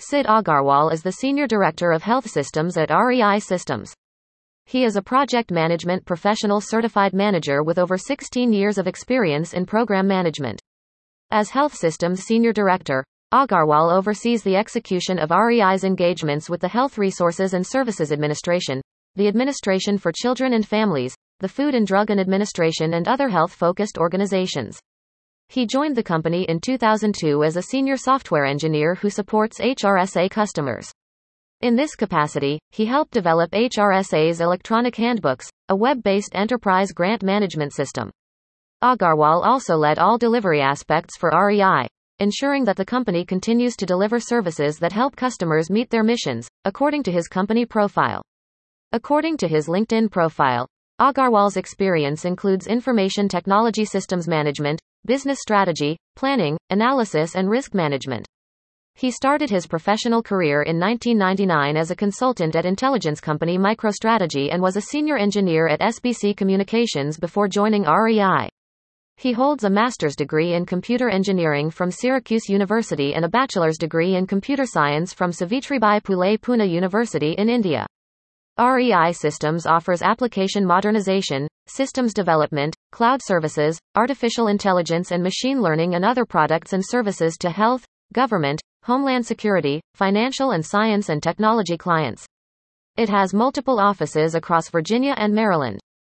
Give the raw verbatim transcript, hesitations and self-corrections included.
Sid Agarwal is the Senior Director of Health Systems at R E I Systems. He is a project management professional certified manager with over sixteen years of experience in program management. As Health Systems Senior Director, Agarwal oversees the execution of R E I's engagements with the Health Resources and Services Administration, the Administration for Children and Families, the Food and Drug Administration, and other health-focused organizations. He joined the company in two thousand two as a senior software engineer who supports H R S A customers. In this capacity, he helped develop H R S A's Electronic Handbooks, a web-based enterprise grant management system. Agarwal also led all delivery aspects for R E I, ensuring that the company continues to deliver services that help customers meet their missions, according to his company profile. According to his LinkedIn profile, Agarwal's experience includes information technology systems management, business strategy, planning, analysis, and risk management. He started his professional career in nineteen ninety-nine as a consultant at intelligence company MicroStrategy and was a senior engineer at S B C Communications before joining R E I. He holds a master's degree in computer engineering from Syracuse University and a bachelor's degree in computer science from Savitribai Phule Pune University in India. R E I Systems offers application modernization, systems development, cloud services, artificial intelligence and machine learning and other products and services to health, government, homeland security, financial and science and technology clients. It has multiple offices across Virginia and Maryland.